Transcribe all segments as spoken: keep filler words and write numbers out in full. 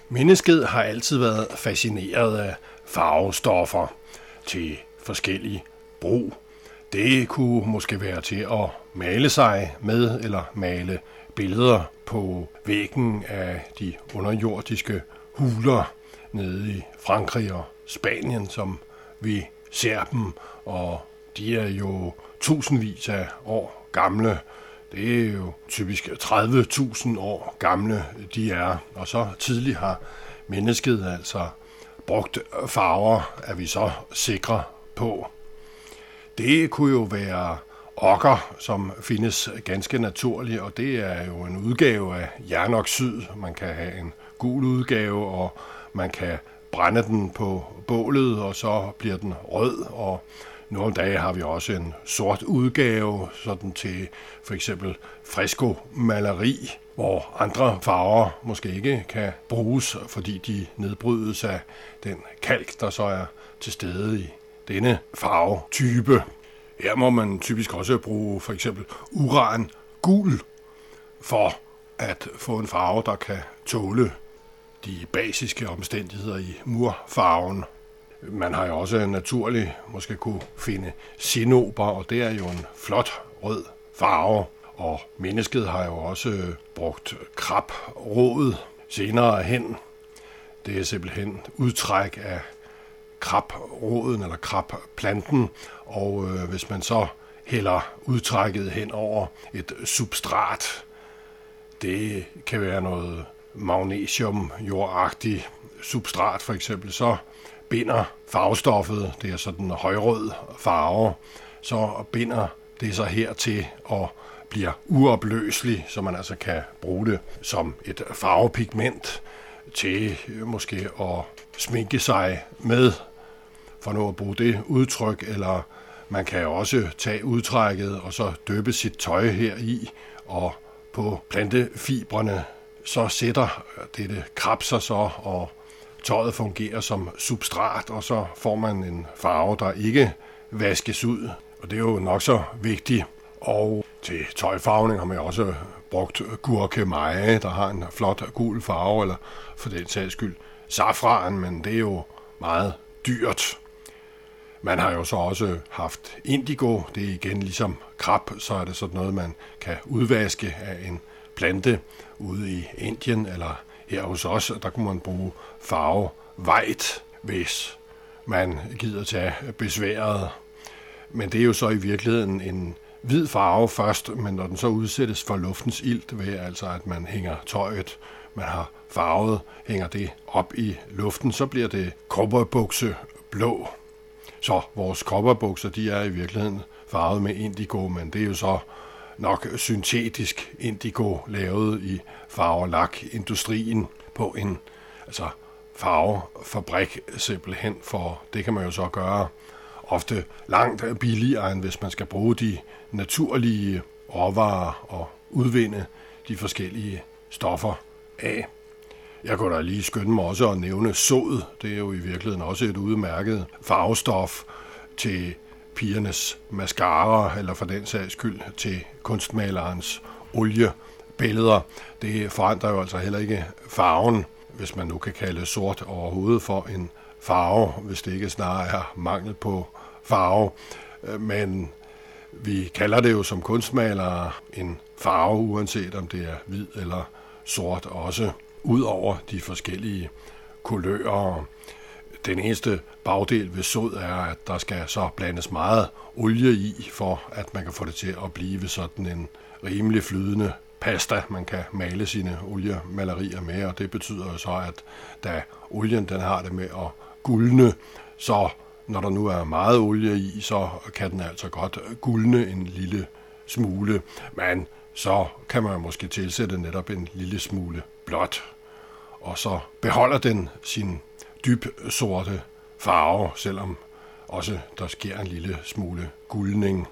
Mennesket har altid været fascineret af farvestoffer til forskellige brug. Det kunne måske være til at male sig med eller male billeder på væggen af de underjordiske huler nede i Frankrig og Spanien, som vi ser dem, og de er jo tusindvis af år gamle. Det er jo typisk tredive tusind år gamle, de er. Og så tidligt har mennesket altså brugt farver, er vi så sikre på. Det kunne jo være okker, som findes ganske naturligt, og det er jo en udgave af jernoxid. Man kan have en gul udgave, og man kan brænde den på bålet, og så bliver den rød, og nogle dage har vi også en sort udgave, sådan til for eksempel freskomaleri, hvor andre farver måske ikke kan bruges, fordi de nedbrydes af den kalk, der så er til stede i denne farvetype. Her må man typisk også bruge for eksempel uran gul for at få en farve, der kan tåle de basiske omstændigheder i murfarven. Man har jo også naturligt måske kunne finde cinnober, og det er jo en flot rød farve. Og mennesket har jo også brugt krabrod senere hen. Det er simpelthen udtræk af krabroden eller krabplanten, og øh, hvis man så hælder udtrækket hen over et substrat, det kan være noget magnesium-jordagtigt substrat for eksempel, så binder farvestoffet, det er sådan en højrød farve, så binder det sig hertil og bliver uopløselig, så man altså kan bruge det som et farvepigment til måske at sminke sig med, for nu at bruge det udtryk, eller man kan også tage udtrækket og så døbe sit tøj her i, og på plantefibrene så sætter dette krabser så, og tøjet fungerer som substrat, og så får man en farve, der ikke vaskes ud. Og det er jo nok så vigtigt. Og til tøjfarvning har man også brugt gurkemeje, der har en flot gul farve, eller for den sags skyld safran, men det er jo meget dyrt. Man har jo så også haft indigo, det er igen ligesom krab, så er det sådan noget, man kan udvaske af en plante ude i Indien, eller her hos os, der kunne man bruge farve white, hvis man gider tage besværet. Men det er jo så i virkeligheden en hvid farve først, men når den så udsættes for luftens ilt, ved altså at man hænger tøjet, man har farvet, hænger det op i luften, så bliver det cowboybukse blå. Så vores cowboybukser, de er i virkeligheden farvet med indigo, men det er jo så nok syntetisk indigo lavet i farvelak-industrien på en altså farvefabrik simpelthen, for det kan man jo så gøre ofte langt billigere, end hvis man skal bruge de naturlige råvarer og udvinde de forskellige stoffer af. Jeg kunne da lige skynde mig også at nævne sod. Det er jo i virkeligheden også et udmærket farvestof til pigernes mascara, eller for den sags skyld til kunstmalerens oliebilleder. Det forandrer jo altså heller ikke farven, hvis man nu kan kalde sort overhovedet for en farve, hvis det ikke snarere er mangel på farve. Men vi kalder det jo som kunstmalere en farve, uanset om det er hvid eller sort også, ud over de forskellige kulører. Den eneste bagdel ved sod er, at der skal så blandes meget olie i, for at man kan få det til at blive sådan en rimelig flydende pasta, man kan male sine oliemalerier med, og det betyder jo så, at da olien den har det med at guldne, så når der nu er meget olie i, så kan den altså godt guldne en lille smule, men så kan man måske tilsætte netop en lille smule blåt, og så beholder den sin dyb sorte farve, selvom også der sker en lille smule guldning.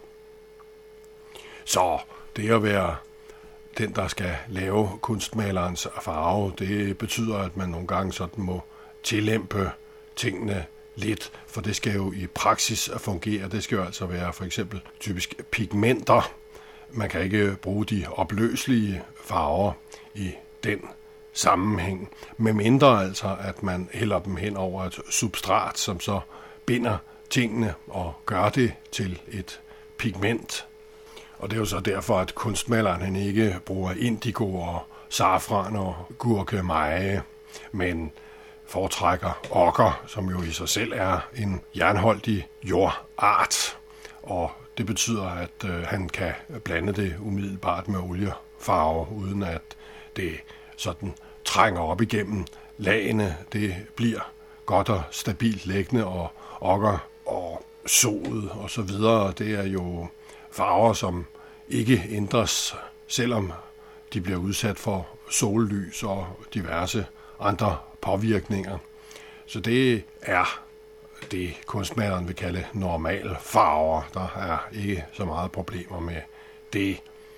Så det at være den, der skal lave kunstmalerens farve, det betyder, at man nogle gange sådan må tillempe tingene lidt, for det skal jo i praksis fungere. Det skal jo altså være for eksempel typisk pigmenter. Man kan ikke bruge de opløselige farver i den sammenhæng, med mindre altså, at man hælder dem hen over et substrat, som så binder tingene og gør det til et pigment. Og det er jo så derfor, at kunstmaleren han ikke bruger indigo og safran og gurkemeje, men foretrækker okker, som jo i sig selv er en jernholdig jordart. Og det betyder, at øh, han kan blande det umiddelbart med oliefarve, uden at det sådan trænger op igennem lagene. Det bliver godt og stabilt liggende, og okker og sod og så videre. Det er jo farver, som ikke ændres, selvom de bliver udsat for sollys og diverse andre påvirkninger. Så det er det, kunstmaleren vil kalde normale farver. Der er ikke så meget problemer med det.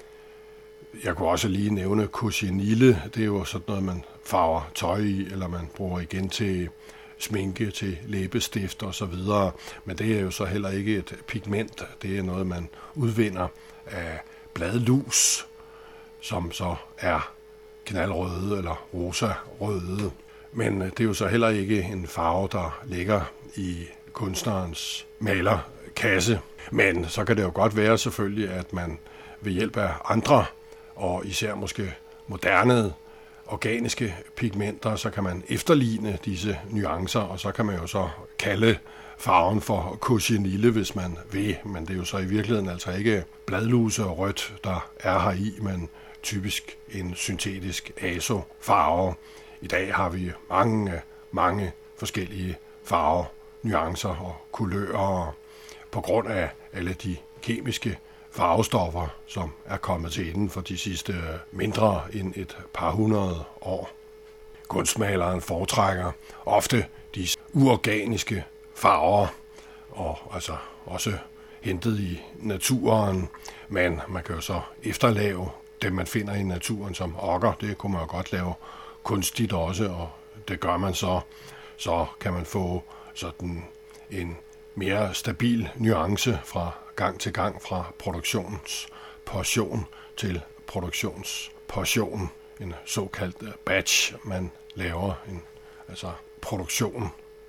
Jeg kunne også lige nævne cochineal. Det er jo sådan noget, man farver tøj i, eller man bruger igen til sminke, til læbestift og så videre. Men det er jo så heller ikke et pigment. Det er noget, man udvinder af bladlus, som så er knaldrøde eller rosa-røde. Men det er jo så heller ikke en farve, der ligger i kunstnerens malerkasse. Men så kan det jo godt være selvfølgelig, at man ved hjælp af andre, og især måske moderne organiske pigmenter, så kan man efterligne disse nuancer, og så kan man jo så kalde farven for cochineal, hvis man vil. Men det er jo så i virkeligheden altså ikke bladluse og rødt, der er her i, men typisk en syntetisk azo-farve. I dag har vi mange, mange forskellige farver, nuancer og kulører på grund af alle de kemiske farvestoffer, som er kommet til inden for de sidste mindre end et par hundrede år. Kunstmaleren foretrækker ofte de uorganiske farver, og altså også hentet i naturen, men man kan jo så efterlave dem, man finder i naturen som okker. Det kunne man jo godt lave kunstigt også, og det gør man så. Så kan man få sådan en mere stabil nuance fra gang til gang, fra produktionsportion til produktionsportion. En såkaldt batch, man laver, en altså produktion.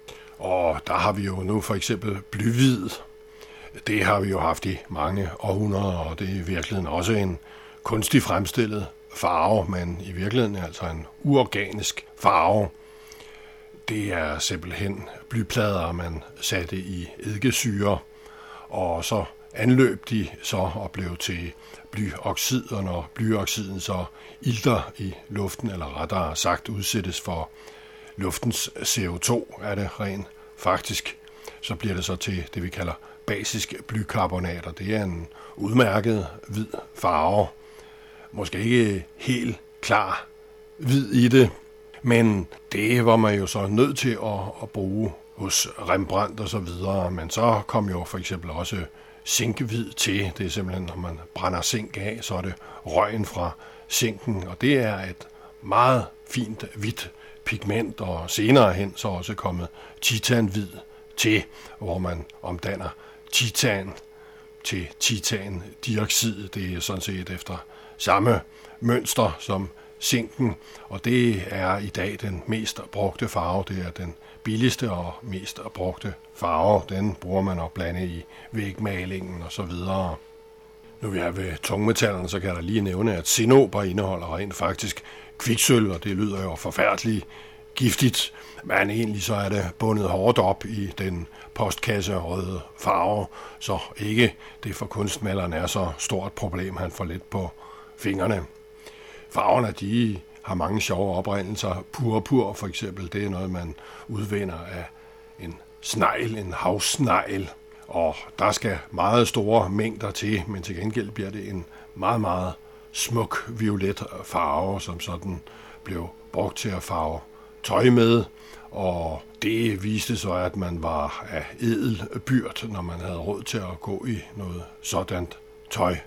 Og der har vi jo nu for eksempel blyhvid. Det har vi jo haft i mange århundreder, og det er i virkeligheden også en kunstig fremstillet farve, men i virkeligheden altså en uorganisk farve. Det er simpelthen blyplader, man satte i eddikesyre, og så anløb de så og blev til blyoxid, og når blyoxiden så ilter i luften, eller rettere sagt udsættes for luftens C O to, er det rent faktisk, så bliver det så til det, vi kalder basisk blykarbonat, og det er en udmærket hvid farve. Måske ikke helt klar hvid i det, men det var man jo så nødt til at, at bruge hos Rembrandt og så videre. Men så kom jo for eksempel også zinkhvid til. Det er simpelthen, når man brænder zink af, så er det røgen fra zinken, og det er et meget fint hvidt pigment, og senere hen så også kommet titanhvid til, hvor man omdanner titan til titandioxid. Det er sådan set efter samme mønster som zinken, og det er i dag den mest brugte farve. Det er den billigste og mest brugte farve. Den bruger man at blande i vægmalingen og så videre. Nu vi er ved tungmetallerne, så kan jeg da lige nævne, at cinnober indeholder rent faktisk kviksølv, og det lyder jo forfærdeligt giftigt, men egentlig så er det bundet hårdt op i den postkasserøde farve, så ikke det for kunstmaleren er så stort problem, han får lidt på fingrene. Farverne, de har mange sjove oprindelser. Purpur for eksempel, det er noget, man udvinder af en snegl, en havsnegl, og der skal meget store mængder til, men til gengæld bliver det en meget, meget smuk violet farve, som sådan blev brugt til at farve tøj med, og det viste så, at man var af ædel byrd, når man havde råd til at gå i noget sådan tøj.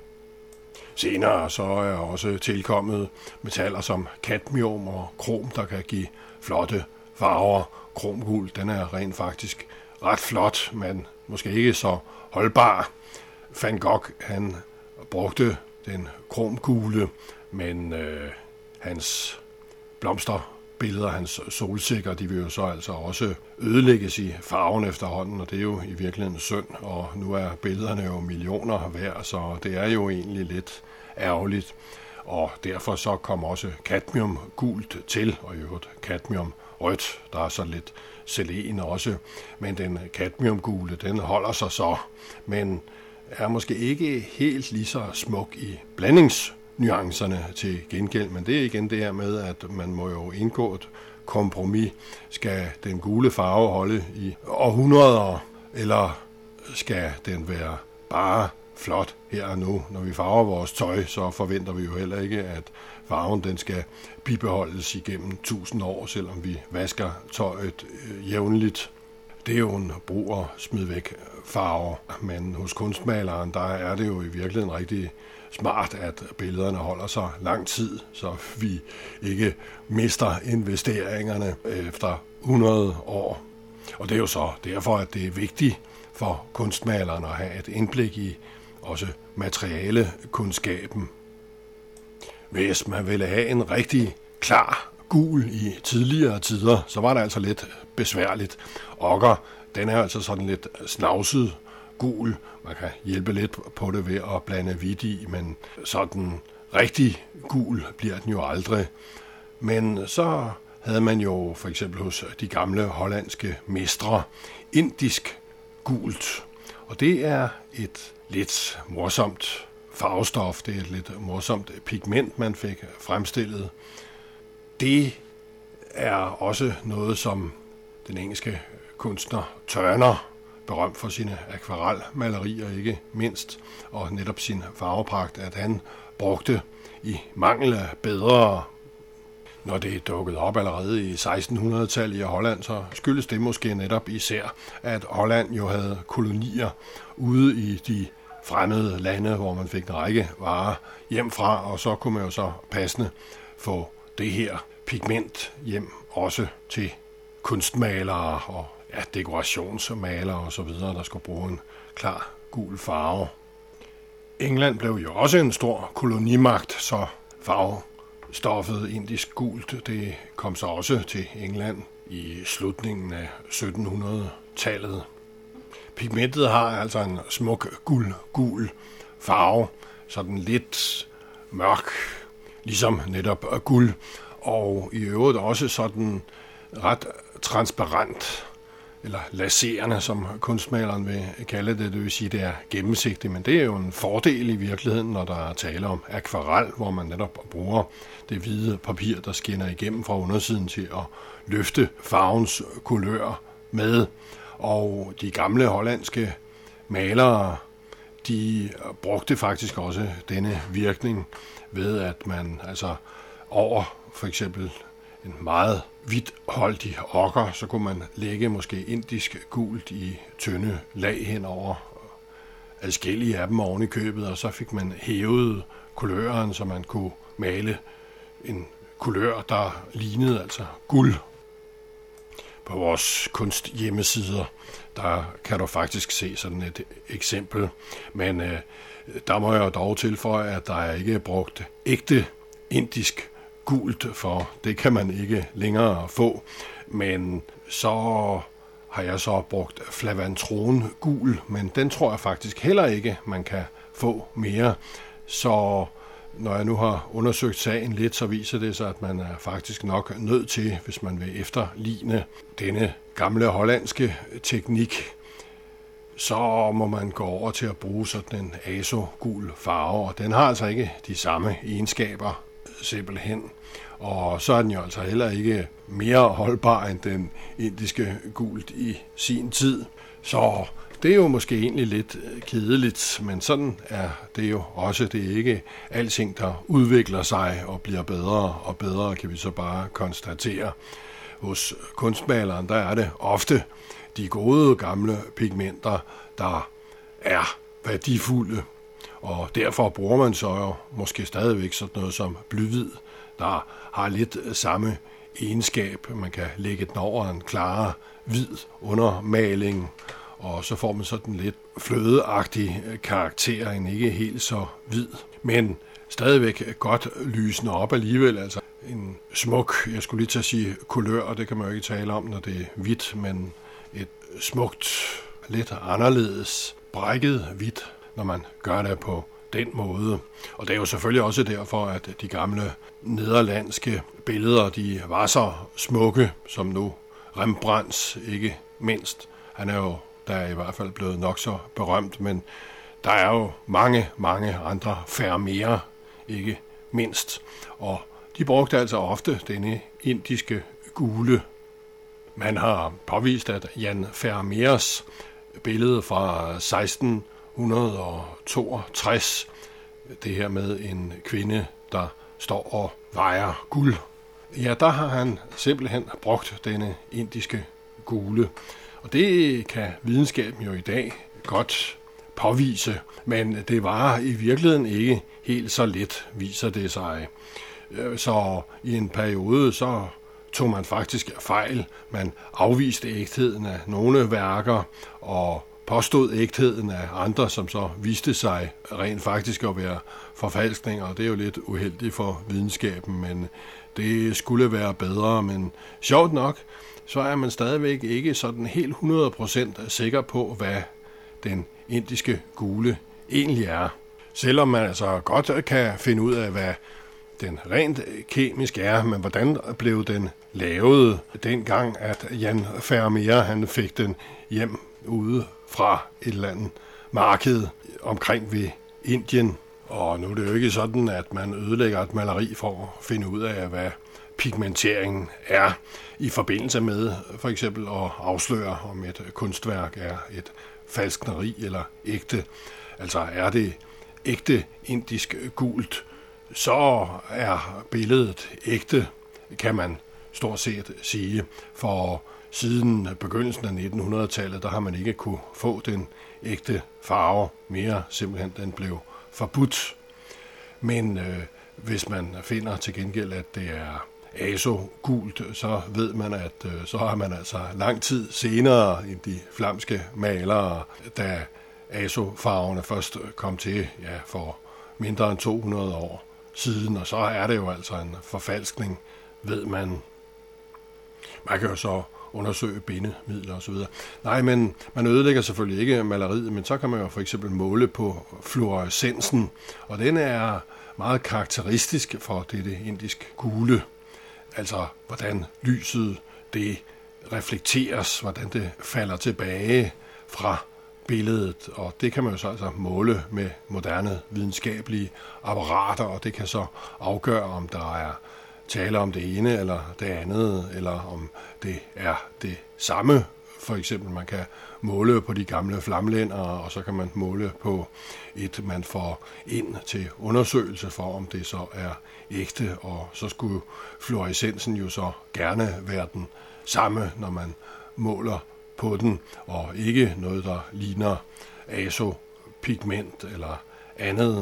Senere så er også tilkommet metaller som cadmium og krom, der kan give flotte farver. Kromguld, den er rent faktisk ret flot, men måske ikke så holdbar. Van Gogh, han brugte den kromgule, men øh, hans blomsterbilleder, hans solsikker, de vil jo så altså også ødelægges i farven efterhånden, og det er jo i virkeligheden synd, og nu er billederne jo millioner værd, så det er jo egentlig lidt ærgerligt. Og derfor så kom også cadmium gult til, og i øvrigt cadmium rødt. Der er så lidt selen også, men den cadmiumgule, den holder sig så, men er måske ikke helt lige så smuk i blandingsnuancerne til gengæld, men det er igen det her med, at man må jo indgå et kompromis. Skal den gule farve holde i århundreder, eller skal den være bare flot her og nu? Når vi farver vores tøj, så forventer vi jo heller ikke, at farven den skal bibeholdes igennem tusind år, selvom vi vasker tøjet øh, jævnligt. Det er jo en brug og smid væk farve, men hos kunstmaleren, der er det jo i virkeligheden rigtig smart, at billederne holder sig lang tid, så vi ikke mister investeringerne efter hundrede år. Og det er jo så derfor, at det er vigtigt for kunstmaleren at have et indblik i også materialekundskaben. Hvis man ville have en rigtig klar gul i tidligere tider, så var det altså lidt besværligt. Okker, den er altså sådan lidt snavset gul. Man kan hjælpe lidt på det ved at blande hvidt i, men sådan rigtig gul bliver den jo aldrig. Men så havde man jo for eksempel hos de gamle hollandske mestre indisk gult. Og det er et lidt morsomt farvestof, det er et lidt morsomt pigment, man fik fremstillet. Det er også noget, som den engelske kunstner Turner, berømt for sine akvarelmalerier ikke mindst, og netop sin farvepragt, at han brugte i mangel af bedre. Når det dukkede op allerede i sekstenhundredetallet i Holland, så skyldes det måske netop især, at Holland jo havde kolonier ude i de fremmede lande, hvor man fik en række varer hjem fra, og så kunne man jo så passende få det her pigment hjem også til kunstmalere og ja, dekorationsmalere og så videre, der skulle bruge en klar gul farve. England blev jo også en stor kolonimagt, så farvestoffet indisk gult, det kom så også til England i slutningen af syttenhundredetallet. Pigmentet har altså en smuk gul-gul farve, sådan lidt mørk, ligesom netop guld, og i øvrigt også sådan ret transparent, eller laserende, som kunstmaleren vil kalde det, det vil sige, det er gennemsigtigt, men det er jo en fordel i virkeligheden, når der er tale om akvarel, hvor man netop bruger det hvide papir, der skinner igennem fra undersiden til at løfte farvens kulør med. Og de gamle hollandske malere, de brugte faktisk også denne virkning ved, at man altså over for eksempel en meget hvidholdig okker, så kunne man lægge måske indisk gult i tynde lag henover adskillige af dem oven i købet, og så fik man hævet kuløren, så man kunne male en kulør, der lignede altså guld. På vores kunsthjemmesider, der kan du faktisk se sådan et eksempel, men øh, der må jeg dog tilføje, at der er ikke brugt ægte indisk gult, for det kan man ikke længere få, men så har jeg så brugt flavantron gul, men den tror jeg faktisk heller ikke, man kan få mere, så når jeg nu har undersøgt sagen lidt, så viser det sig, at man er faktisk nok nødt til, hvis man vil efterligne denne gamle hollandske teknik, så må man gå over til at bruge sådan en azo-gul farve, og den har altså ikke de samme egenskaber simpelthen. Og så er den jo altså heller ikke mere holdbar end den indiske gult i sin tid. Så det er jo måske egentlig lidt kedeligt, men sådan er det jo også. Det er ikke alting, der udvikler sig og bliver bedre og bedre, kan vi så bare konstatere. Hos kunstmaleren, der er det ofte de gode gamle pigmenter, der er værdifulde. Og derfor bruger man så jo måske stadigvæk sådan noget som blyhvid, der har lidt samme egenskab. Man kan lægge den over en klarere hvid undermaling, og så får man sådan lidt flødeagtig karakter, en ikke helt så hvid, men stadigvæk godt lysende op alligevel. Altså en smuk, jeg skulle lige til at sige kulør, og det kan man jo ikke tale om, når det er hvidt, men et smukt, lidt anderledes, brækket hvidt, når man gør det på den måde. Og det er jo selvfølgelig også derfor, at de gamle nederlandske billeder, de var så smukke, som nu Rembrandts ikke mindst. Han er jo der i hvert fald blevet nok så berømt, men der er jo mange, mange andre Vermeer, ikke mindst. Og de brugte altså ofte denne indiske gule. Man har påvist, at Jan Vermeers billede fra seksten toogtres, det her med en kvinde, der står og vejer guld, ja, der har han simpelthen brugt denne indiske gule. Og det kan videnskaben jo i dag godt påvise, men det var i virkeligheden ikke helt så let, viser det sig. Så i en periode, så tog man faktisk fejl. Man afviste ægtheden af nogle værker og påstod ægtheden af andre, som så viste sig rent faktisk at være forfalskninger. Og det er jo lidt uheldigt for videnskaben, men det skulle være bedre. Men sjovt nok, så er man stadigvæk ikke sådan helt hundrede procent sikker på, hvad den indiske gule egentlig er. Selvom man altså godt kan finde ud af, hvad den rent kemisk er, men hvordan blev den lavet dengang, at Jan Vermeer han fik den hjem ude fra et eller andet marked omkring ved Indien. Og nu er det jo ikke sådan, at man ødelægger et maleri for at finde ud af, hvad pigmenteringen er i forbindelse med for eksempel at afsløre, om et kunstværk er et falskneri eller ægte. Altså er det ægte indisk gult, så er billedet ægte, kan man stort set sige. For siden begyndelsen af nitten hundrede-tallet, der har man ikke kunne få den ægte farve mere, simpelthen den blev forbudt. Men øh, hvis man finder til gengæld, at det er azo-gult, så ved man, at øh, så har man altså lang tid senere end de flamske malere, da azo-farverne først kom til, ja, for mindre end to hundrede år siden, og så er det jo altså en forfalskning, ved man. Man kan jo så undersøge bindemidler osv. Nej, men man ødelægger selvfølgelig ikke maleriet, men så kan man jo for eksempel måle på fluorescensen, og den er meget karakteristisk for dette indisk gule. Altså, hvordan lyset det reflekteres, hvordan det falder tilbage fra billedet, og det kan man jo så altså måle med moderne videnskabelige apparater, og det kan så afgøre, om der er tale om det ene eller det andet, eller om det er det samme. For eksempel, man kan måle på de gamle flamlænder, og så kan man måle på et, man får ind til undersøgelse for, om det så er ægte, og så skulle fluorescensen jo så gerne være den samme, når man måler på den, og ikke noget, der ligner azopigment eller andet.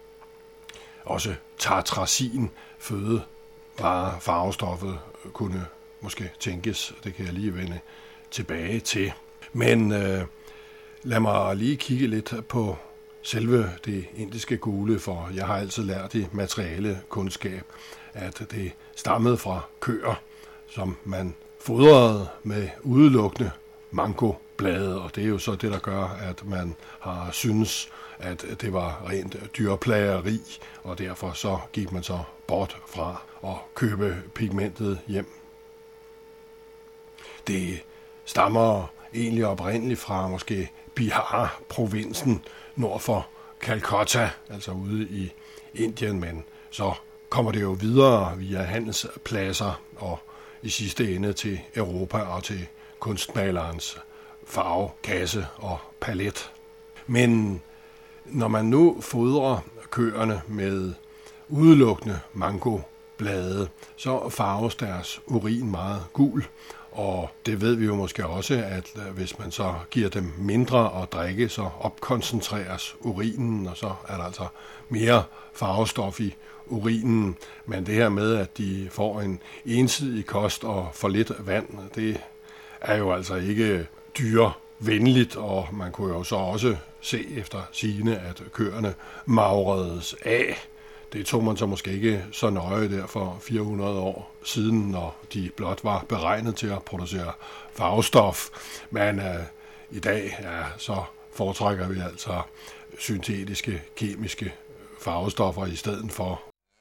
Også tartrazin, fødevare, farvestoffet, kunne måske tænkes, det kan jeg lige vende tilbage til. Men øh, lad mig lige kigge lidt på selve det indiske gule, for jeg har altid lært i materialekundskab, at det stammede fra køer, som man fodrede med udelukkende mangoblade, og det er jo så det, der gør, at man har synes, at det var rent dyrplageri, og derfor så gik man så bort fra at købe pigmentet hjem. Det stammer egentlig oprindeligt fra måske Bihar-provinsen nord for Calcutta, altså ude i Indien, men så kommer det jo videre via handelspladser og i sidste ende til Europa og til kunstmalerens farvekasse og palet. Men når man nu fodrer køerne med udelukkende mangoblade, så farves deres urin meget gul, og det ved vi jo måske også, at hvis man så giver dem mindre at drikke, så opkoncentreres urinen, og så er der altså mere farvestof i urinen. Men det her med, at de får en ensidig kost og for lidt vand, det er jo altså ikke dyrevenligt, og man kunne jo så også se efter sigende, at køerne magredes af. det tog man så måske ikke så nøje der for fire hundrede år siden, når de blot var beregnet til at producere farvestof. Men øh, i dag ja, så foretrækker vi altså syntetiske, kemiske farvestoffer i stedet for.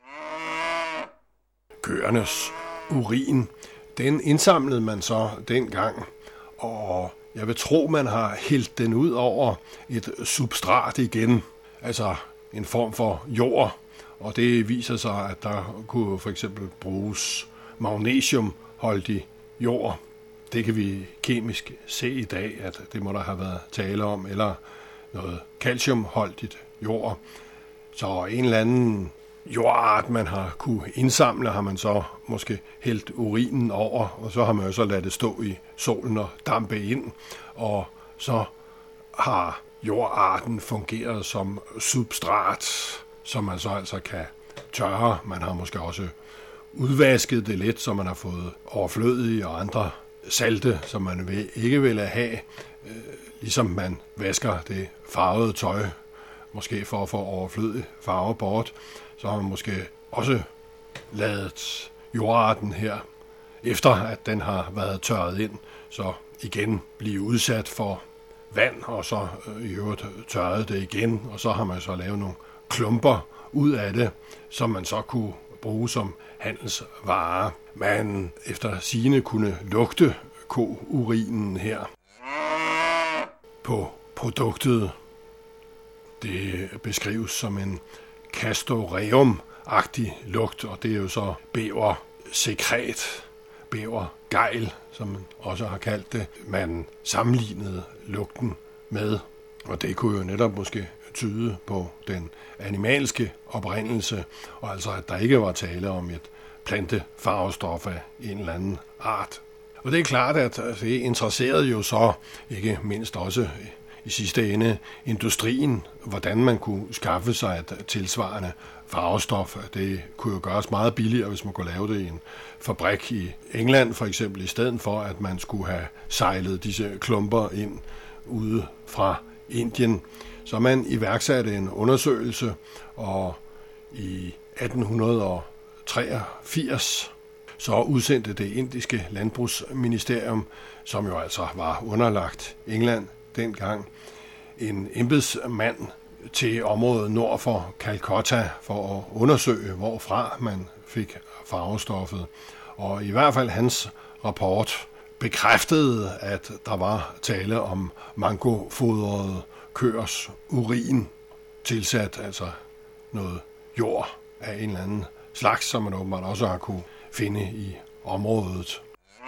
Køernes urin, den indsamlede man så dengang, og jeg vil tro, man har hældt den ud over et substrat igen, altså en form for jord, og det viser sig, at der kunne for eksempel bruges magnesiumholdig jord. Det kan vi kemisk se i dag, at det må der have været tale om, eller noget calciumholdigt jord. Så en eller anden jordart, man har kunne indsamle, har man så måske hældt urinen over, og så har man jo så ladet det stå i solen og dampe ind, og så har jordarten fungeret som substrat, som man så altså kan tørre. Man har måske også udvasket det lidt, så man har fået overflødige og andre salte, som man ikke ville have, ligesom man vasker det farvede tøj, måske for at få overflødig farve bort, så har man måske også ladet jordarten her, efter at den har været tørret ind, så igen blive udsat for vand, og så i øvrigt tørret det igen, og så har man så lavet nogle klumper ud af det, som man så kunne bruge som handelsvare. Man efter sigende kunne lugte kourinen her på produktet. Det beskrives som en castoreum-agtig lugt, og det er jo så bæversekret, bævergejl, som man også har kaldt det. Man sammenlignede lugten med, og det kunne jo netop måske tyde på den animalske oprindelse, og altså at der ikke var tale om et plantefarvestof af en eller anden art. Og det er klart, at det interesserede jo så ikke mindst også i sidste ende industrien, hvordan man kunne skaffe sig et tilsvarende farvestof. Det kunne jo gøres meget billigere, hvis man kunne lave det i en fabrik i England for eksempel, i stedet for at man skulle have sejlet disse klumper ind ude fra Indien. Så man iværksatte en undersøgelse, og i atten treogfirs så udsendte det indiske landbrugsministerium, som jo altså var underlagt England dengang, en embedsmand til området nord for Calcutta for at undersøge, hvorfra man fik farvestoffet. Og i hvert fald hans rapport bekræftede, at der var tale om mangofodrede køers urin, tilsat altså noget jord af en eller anden slags, som man åbenbart også har kunne finde i området.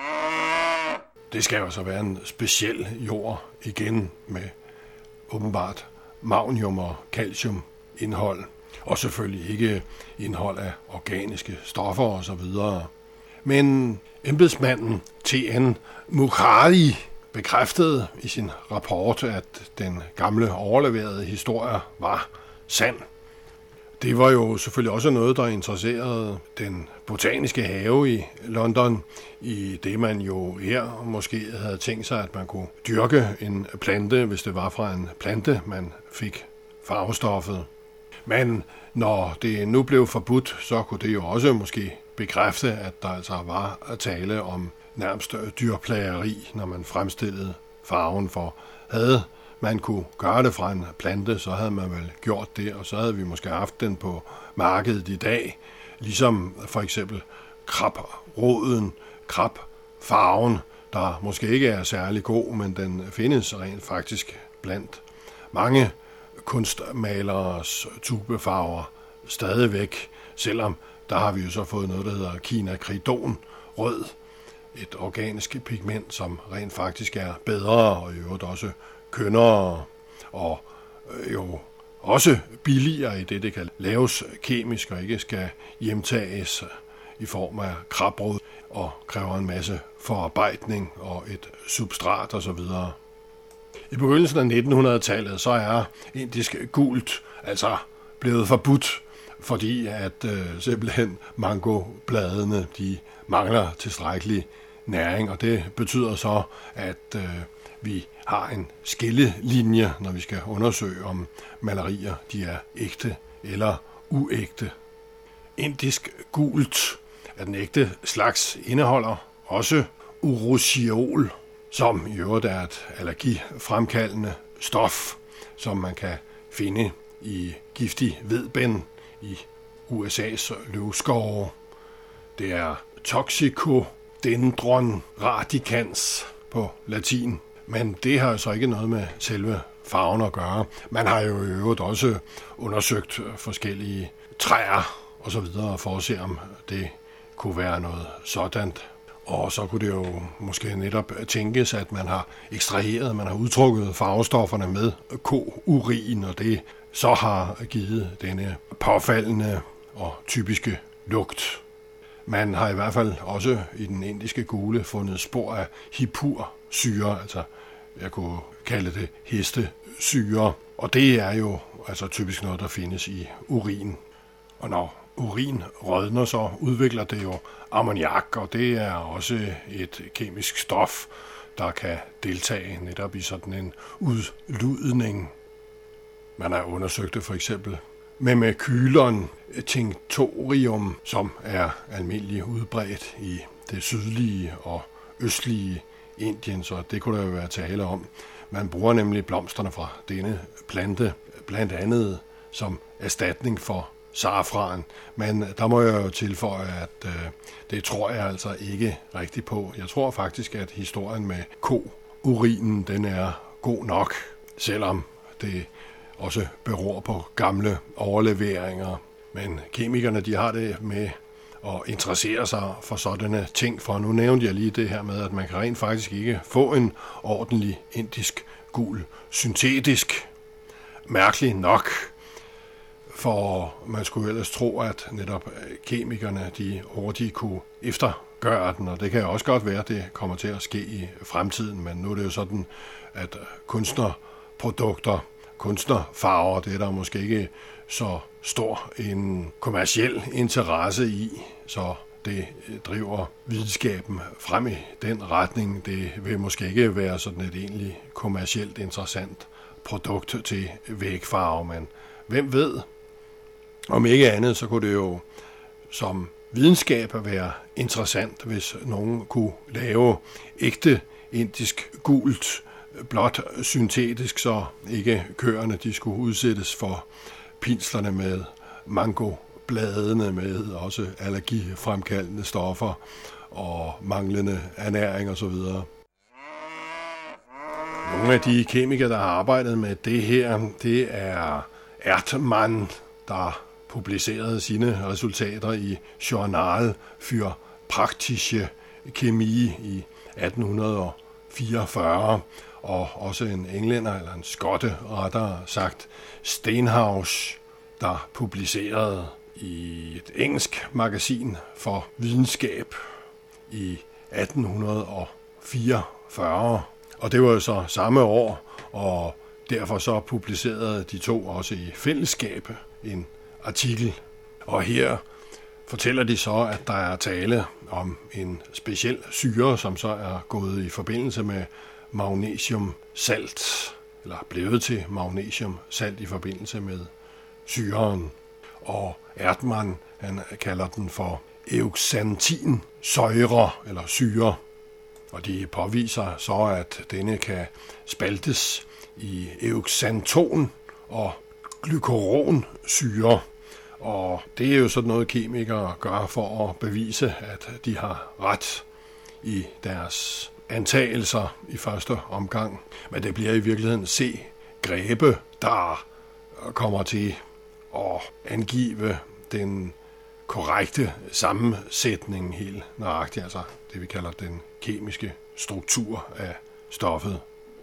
Det skal jo så være en speciel jord igen med åbenbart magnium og calcium indhold, og selvfølgelig ikke indhold af organiske stoffer osv. Men embedsmanden T N Mukherjee bekræftede i sin rapport, at den gamle overleverede historie var sand. Det var jo selvfølgelig også noget, der interesserede den botaniske have i London, i det man jo her måske havde tænkt sig, at man kunne dyrke en plante, hvis det var fra en plante, man fik farvestoffet. Men når det nu blev forbudt, så kunne det jo også måske bekræfte, at der altså var at tale om nærmest dyrplageri, når man fremstillede farven, for havde man kunne gøre det fra en plante, så havde man vel gjort det, og så havde vi måske haft den på markedet i dag, ligesom for eksempel kraproden, krabfarven, der måske ikke er særlig god, men den findes rent faktisk blandt mange kunstmaleres tubefarver stadigvæk, selvom der har vi jo så fået noget, der hedder quinacridon rød, et organisk pigment, som rent faktisk er bedre og i øvrigt også kønnere og jo også billigere i det, det kan laves kemisk og ikke skal hjemtages i form af krabrod og kræver en masse forarbejdning og et substrat osv. I begyndelsen af nitten hundrede-tallet så er indisk gult altså blevet forbudt, fordi at øh, simpelthen mangobladene de mangler tilstrækkelig næring, og det betyder så, at øh, vi har en skillelinje, når vi skal undersøge, om malerier de er ægte eller uægte. indisk gult af den ægte slags indeholder også urushiol, som i øvrigt er et allergifremkaldende stof, som man kan finde i giftig hvedben i U S A's løvskove. Det er Toxicodendron radicans på latin, men det har så ikke noget med selve farven at gøre. Man har jo i øvrigt også undersøgt forskellige træer og så videre for at se, om det kunne være noget sådant. Og så kunne det jo måske netop tænkes, at man har ekstraheret, man har udtrukket farvestofferne med ko-urin, og det så har givet denne påfaldende og typiske lugt. Man har i hvert fald også i den indiske gule fundet spor af hipursyre, altså jeg kunne kalde det hestesyre, og det er jo altså typisk noget, der findes i urin. Og når urin rådner, så udvikler det jo ammoniak, og det er også et kemisk stof, der kan deltage netop i sådan en udludning. Man har undersøgt det for eksempel med mekylon tinctorium, som er almindelig udbredt i det sydlige og østlige Indien, så det kunne der jo være tale om. Man bruger nemlig blomsterne fra denne plante blandt andet som erstatning for safran, men der må jeg jo tilføje, at øh, det tror jeg altså ikke rigtigt på. Jeg tror faktisk, at historien med ko-urinen, den er god nok, selvom det også beror på gamle overleveringer. Men kemikerne, de har det med at interessere sig for sådanne ting, for nu nævnte jeg lige det her med, at man kan rent faktisk ikke få en ordentlig indisk gul syntetisk. Mærkeligt nok, for man skulle ellers tro, at netop kemikerne, de hurtigt kunne eftergøre den, og det kan jo også godt være, at det kommer til at ske i fremtiden, men nu er det jo sådan, at kunstnerprodukter, kunstnerfarver, det er der måske ikke så stor en kommerciel interesse i, så det driver videnskaben frem i den retning. Det vil måske ikke være sådan et egentlig kommercielt interessant produkt til vægfarve, men hvem ved? Om ikke andet, så kunne det jo som videnskab være interessant, hvis nogen kunne lave ægte indisk gult, blot syntetisk, så ikke køerne de skulle udsættes for pinslerne med mangobladene med også allergifremkaldende stoffer og manglende ernæring osv. Nogle af de kemikere, der har arbejdet med det her, det er Erdmann, der publicerede sine resultater i Journal für Praktische Chemie i atten fireogfyrre, og også en englænder, eller en skotte rettere sagt, Steenhuis, der publicerede i et engelsk magasin for videnskab i atten fireogfyrre. Og det var jo så samme år, og derfor så publicerede de to også i fællesskab en artikel. Og her fortæller de så, at der er tale om en speciel syre, som så er gået i forbindelse med magnesiumsalt, eller blevet til magnesiumsalt i forbindelse med syren. Og Erdmann, han kalder den for euxantinsøjre eller syre. Og de påviser så, at denne kan spaltes i euxanton og glykoronsyre. Og det er jo sådan noget, kemikere gør for at bevise, at de har ret i deres antagelser i første omgang. Men det bliver i virkeligheden C. Grebe, der kommer til at angive den korrekte sammensætning helt nøjagtigt, altså det vi kalder den kemiske struktur af stoffet.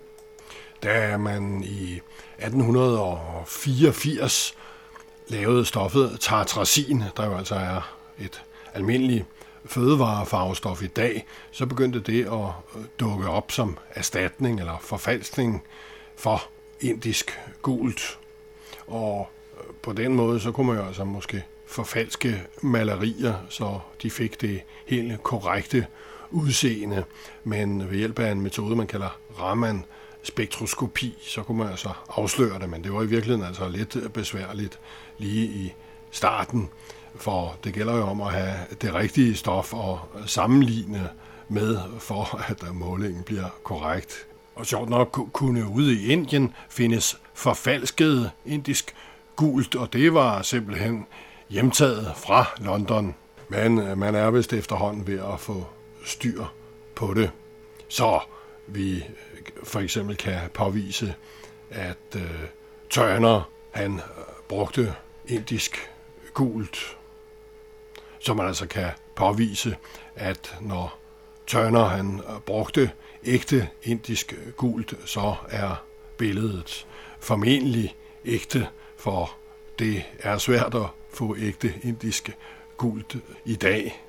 Da man i atten fireogfirs lavede stoffet tartrazin, der jo altså er et almindeligt fødevarefarvestof i dag, så begyndte det at dukke op som erstatning eller forfalskning for indisk gult. Og på den måde, så kunne man jo altså måske forfalske malerier, så de fik det helt korrekte udseende. Men ved hjælp af en metode, man kalder Raman spektroskopi, så kunne man altså afsløre det, men det var i virkeligheden altså lidt besværligt lige i starten. For det gælder jo om at have det rigtige stof og sammenligne med, for at målingen bliver korrekt. Og sjovt nok kunne ude i Indien findes forfalsket indisk gult, og det var simpelthen hjemtaget fra London. Men man er vist efterhånden ved at få styr på det. Så vi for eksempel kan påvise, at øh, Turner, han brugte indisk gult, så man altså kan påvise, at når Turner, han brugte ægte indisk gult, så er billedet formentlig ægte, for det er svært at få ægte indisk gult i dag.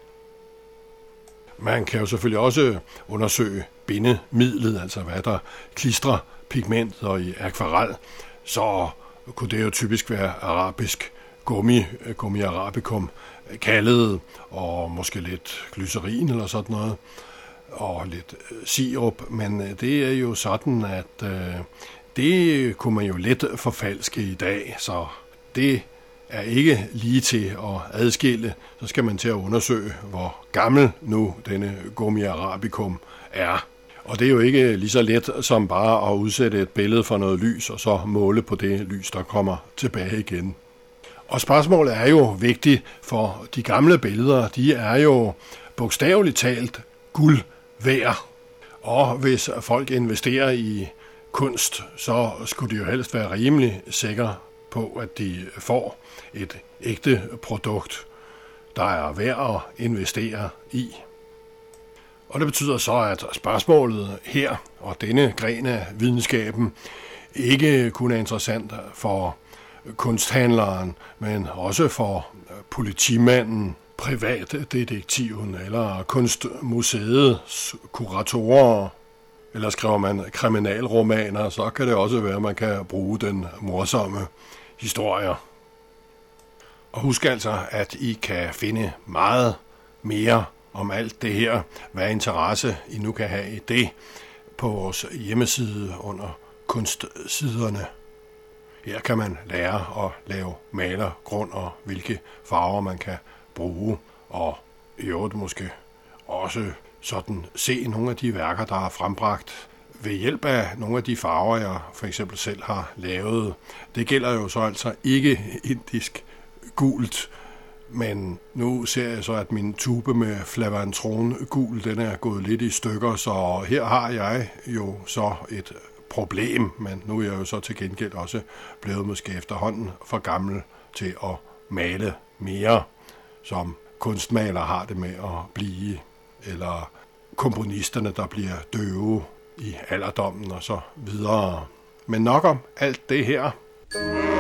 Man kan jo selvfølgelig også undersøge bindemidlet, altså hvad der klistrer pigmenter i akvarel, så kunne det jo typisk være arabisk gummi, gummi arabicum, kaldet, og måske lidt glycerin eller sådan noget, og lidt sirup, men det er jo sådan, at øh, det kunne man jo let forfalske i dag, så det er ikke lige til at adskille. Så skal man til at undersøge, hvor gammel nu denne gummi arabicum er. Og det er jo ikke lige så let som bare at udsætte et billede for noget lys, og så måle på det lys, der kommer tilbage igen. Og spørgsmålet er jo vigtigt, for de gamle billeder, de er jo bogstaveligt talt guld værd. Og hvis folk investerer i kunst, så skulle de jo helst være rimelig sikre på, at de får et ægte produkt, der er værd at investere i. Og det betyder så, at spørgsmålet her og denne gren af videnskaben ikke kun er interessant for kunsthandleren, men også for politimanden, privatdetektiven eller kunstmuseets kuratorer. Eller skriver man kriminalromaner, så kan det også være, at man kan bruge den morsomme historie. Og husk altså, at I kan finde meget mere om alt det her, hvad interesse I nu kan have i det, på vores hjemmeside under kunstsiderne. Her kan man lære at lave malergrund og hvilke farver man kan bruge, og i øvrigt måske også sådan se nogle af de værker, der er frembragt ved hjælp af nogle af de farver, jeg for eksempel selv har lavet. Det gælder jo så altså ikke indisk gult, men nu ser jeg så, at min tube med Flavantron gul, den er gået lidt i stykker, så her har jeg jo så et problem, men nu er jeg jo så til gengæld også blevet måske efterhånden for gammel til at male mere, som kunstmaler har det med at blive, eller komponisterne, der bliver døve i alderdommen og så videre. Men nok om alt det her.